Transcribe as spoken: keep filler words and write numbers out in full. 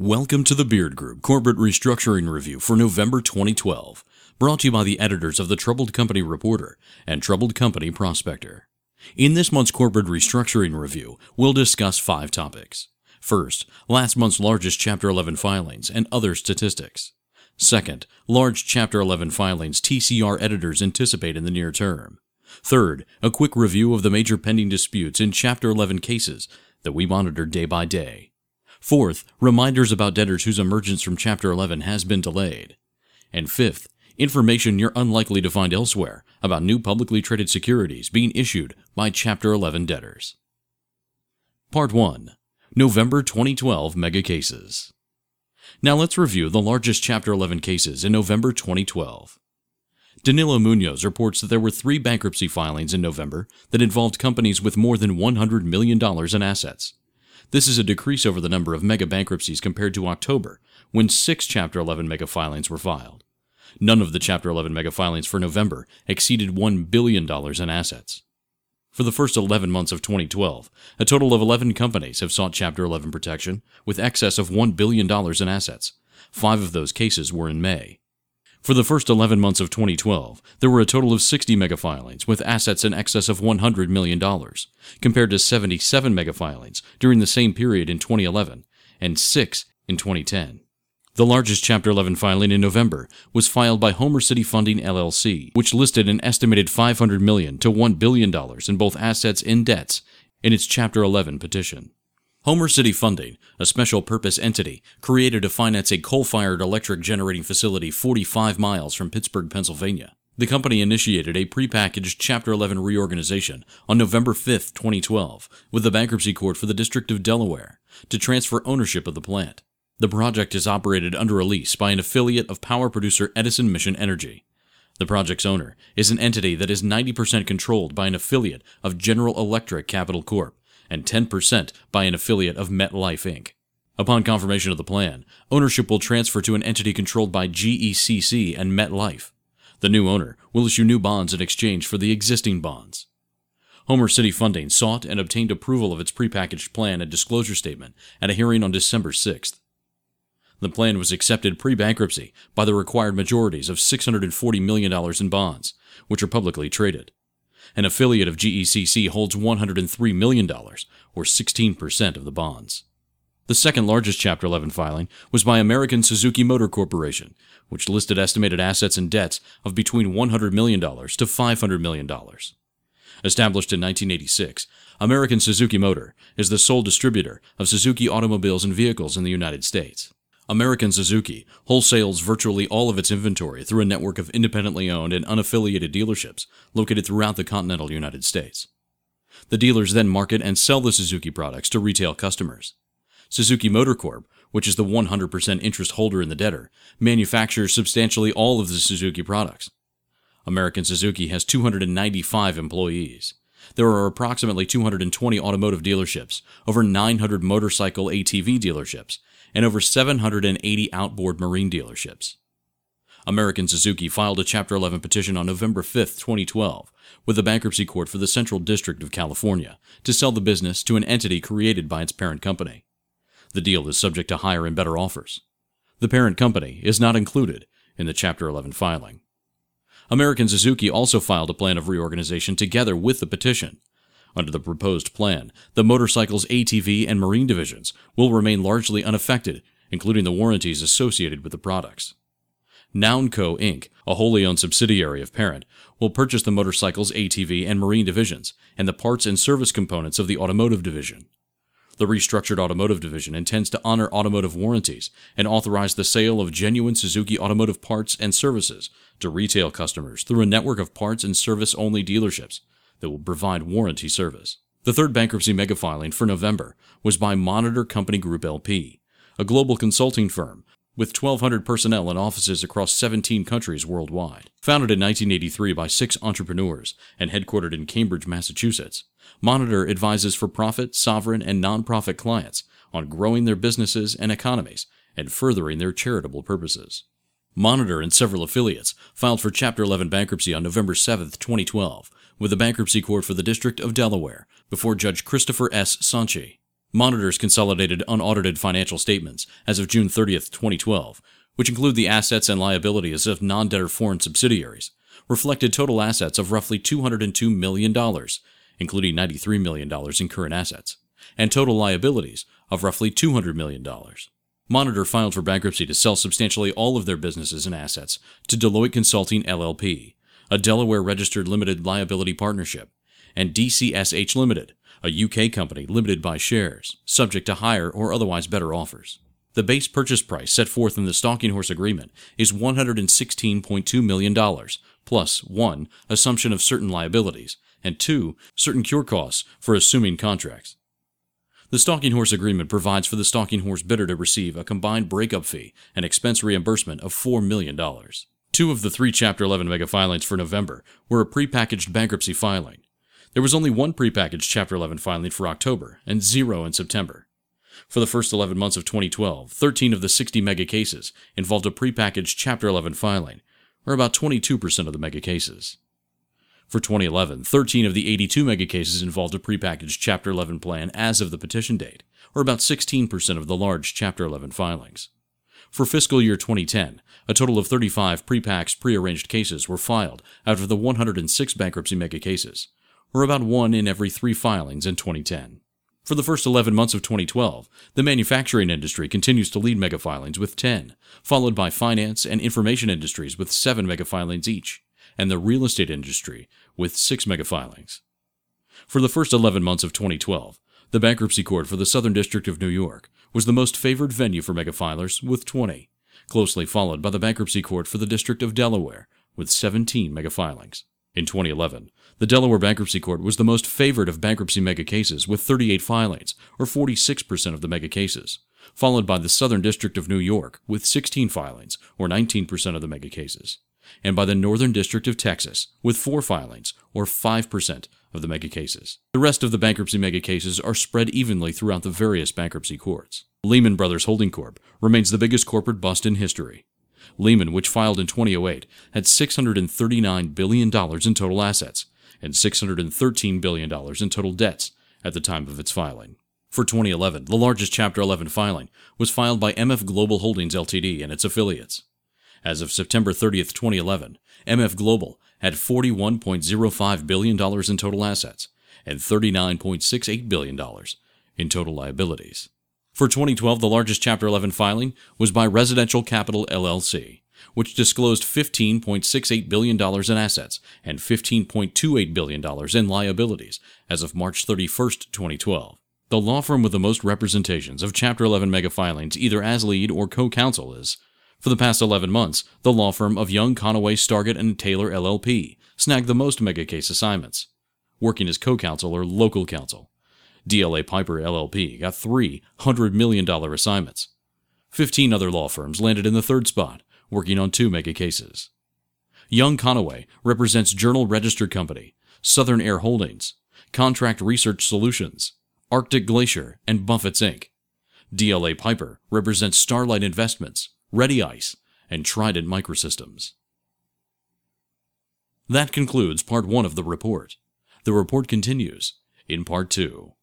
Welcome to the Beard Group Corporate Restructuring Review for November twenty twelve, brought to you by the editors of the Troubled Company Reporter and Troubled Company Prospector. In this month's Corporate Restructuring Review, we'll discuss five topics. First, last month's largest Chapter eleven filings and other statistics. Second, large Chapter eleven filings T C R editors anticipate in the near term. Third, a quick review of the major pending disputes in Chapter eleven cases that we monitor day by day. Fourth, reminders about debtors whose emergence from Chapter eleven has been delayed. And fifth, information you're unlikely to find elsewhere about new publicly traded securities being issued by Chapter eleven debtors. Part one. November twenty twelve Mega Cases. Now let's review the largest Chapter eleven cases in November twenty twelve. Danilo Munoz reports that there were three bankruptcy filings in November that involved companies with more than one hundred million dollars in assets. This is a decrease over the number of mega bankruptcies compared to October, when six Chapter eleven mega filings were filed. None of the Chapter eleven mega filings for November exceeded one billion dollars in assets. For the first eleven months of twenty twelve, a total of eleven companies have sought Chapter eleven protection, with excess of one billion dollars in assets. Five of those cases were in May. For the first eleven months of twenty twelve, there were a total of sixty mega filings with assets in excess of one hundred million dollars, compared to seventy-seven mega filings during the same period in twenty eleven and six in twenty ten. The largest Chapter eleven filing in November was filed by Homer City Funding L L C, which listed an estimated five hundred million dollars to one billion dollars in both assets and debts in its Chapter eleven petition. Homer City Funding, a special-purpose entity, created to finance a coal-fired electric generating facility forty-five miles from Pittsburgh, Pennsylvania. The company initiated a prepackaged Chapter eleven reorganization on November fifth, twenty twelve, with the bankruptcy court for the District of Delaware to transfer ownership of the plant. The project is operated under a lease by an affiliate of power producer Edison Mission Energy. The project's owner is an entity that is ninety percent controlled by an affiliate of General Electric Capital Corp and ten percent by an affiliate of MetLife, Incorporated. Upon confirmation of the plan, ownership will transfer to an entity controlled by G E C C and MetLife. The new owner will issue new bonds in exchange for the existing bonds. Homer City Funding sought and obtained approval of its prepackaged plan and disclosure statement at a hearing on December sixth. The plan was accepted pre-bankruptcy by the required majorities of six hundred forty million dollars in bonds, which are publicly traded. An affiliate of G E C C holds one hundred three million dollars, or sixteen percent of the bonds. The second largest Chapter eleven filing was by American Suzuki Motor Corporation, which listed estimated assets and debts of between one hundred million dollars to five hundred million dollars. Established in nineteen eighty-six, American Suzuki Motor is the sole distributor of Suzuki automobiles and vehicles in the United States. American Suzuki wholesales virtually all of its inventory through a network of independently owned and unaffiliated dealerships located throughout the continental United States. The dealers then market and sell the Suzuki products to retail customers. Suzuki Motor Corp, which is the one hundred percent interest holder in the debtor, manufactures substantially all of the Suzuki products. American Suzuki has two hundred ninety-five employees. There are approximately two hundred twenty automotive dealerships, over nine hundred motorcycle A T V dealerships, and over seven hundred eighty outboard marine dealerships. American Suzuki filed a Chapter eleven petition on November fifth, twenty twelve, with the bankruptcy court for the Central District of California to sell the business to an entity created by its parent company. The deal is subject to higher and better offers. The parent company is not included in the Chapter eleven filing. American Suzuki also filed a plan of reorganization together with the petition. Under the proposed plan, the motorcycles A T V and marine divisions will remain largely unaffected, including the warranties associated with the products. Nounco Incorporated, a wholly owned subsidiary of parent, will purchase the motorcycles A T V and marine divisions and the parts and service components of the automotive division. The restructured automotive division intends to honor automotive warranties and authorize the sale of genuine Suzuki automotive parts and services to retail customers through a network of parts and service-only dealerships that will provide warranty service. The third bankruptcy mega filing for November was by Monitor Company Group L P, a global consulting firm with twelve hundred personnel and offices across seventeen countries worldwide. Founded in nineteen eighty-three by six entrepreneurs and headquartered in Cambridge, Massachusetts, Monitor advises for-profit, sovereign, and non-profit clients on growing their businesses and economies and furthering their charitable purposes. Monitor and several affiliates filed for Chapter eleven bankruptcy on November seventh, twenty twelve, with the bankruptcy court for the District of Delaware before Judge Christopher S. Sanchi. Monitor's consolidated unaudited financial statements as of June thirtieth, twenty twelve, which include the assets and liabilities of non-debtor foreign subsidiaries, reflected total assets of roughly two hundred two million dollars, including ninety-three million dollars in current assets, and total liabilities of roughly two hundred million dollars. Monitor filed for bankruptcy to sell substantially all of their businesses and assets to Deloitte Consulting L L P, a Delaware-registered limited liability partnership, and D C S H Limited, a U K company limited by shares, subject to higher or otherwise better offers. The base purchase price set forth in the Stalking Horse Agreement is one hundred sixteen point two million dollars, plus one. Assumption of certain liabilities, and two. Certain cure costs for assuming contracts. The Stalking Horse Agreement provides for the Stalking Horse bidder to receive a combined breakup fee and expense reimbursement of four million dollars. Two of the three Chapter eleven mega filings for November were a prepackaged bankruptcy filing. There was only one prepackaged Chapter eleven filing for October and zero in September. For the first eleven months of twenty twelve, thirteen of the sixty mega cases involved a prepackaged Chapter eleven filing, or about twenty-two percent of the mega cases. For twenty eleven, thirteen of the eighty-two mega cases involved a prepackaged Chapter eleven plan as of the petition date, or about sixteen percent of the large Chapter eleven filings. For fiscal year twenty ten, a total of thirty-five prepacked prearranged cases were filed out of the one hundred six bankruptcy mega cases, or about one in every three filings in twenty ten. For the first eleven months of twenty twelve, the manufacturing industry continues to lead mega filings with ten, followed by finance and information industries with seven mega filings each, and the real estate industry with six mega filings. For the first eleven months of twenty twelve, the Bankruptcy Court for the Southern District of New York was the most favored venue for mega filers with twenty, closely followed by the Bankruptcy Court for the District of Delaware with seventeen mega filings. In twenty eleven, the Delaware Bankruptcy Court was the most favored of bankruptcy mega cases with thirty-eight filings, or forty-six percent of the mega cases, followed by the Southern District of New York with sixteen filings, or nineteen percent of the mega cases, and by the Northern District of Texas with four filings, or five percent of the mega cases. The rest of the bankruptcy mega cases are spread evenly throughout the various bankruptcy courts. Lehman Brothers Holding Corp remains the biggest corporate bust in history. Lehman, which filed in two thousand eight, had six hundred thirty-nine billion dollars in total assets and six hundred thirteen billion dollars in total debts at the time of its filing. For twenty eleven, the largest Chapter eleven filing was filed by M F Global Holdings Limited and its affiliates. As of September thirtieth, twenty eleven, M F Global had forty-one point zero five billion dollars in total assets and thirty-nine point six eight billion dollars in total liabilities. For twenty twelve, the largest Chapter eleven filing was by Residential Capital L L C, which disclosed fifteen point six eight billion dollars in assets and fifteen point two eight billion dollars in liabilities as of March thirty-first, twenty twelve. The law firm with the most representations of Chapter eleven mega filings either as lead or co-counsel is, for the past eleven months, the law firm of Young, Conaway, Stargett and Taylor L L P snagged the most mega case assignments, working as co-counsel or local counsel. D L A Piper L L P got three one hundred million dollars assignments. Fifteen other law firms landed in the third spot, working on two mega cases. Young Conaway represents Journal Registered Company, Southern Air Holdings, Contract Research Solutions, Arctic Glacier, and Buffett's Incorporated. D L A Piper represents Starlight Investments, Ready Ice, and Trident Microsystems. That concludes Part one of the report. The report continues in Part two.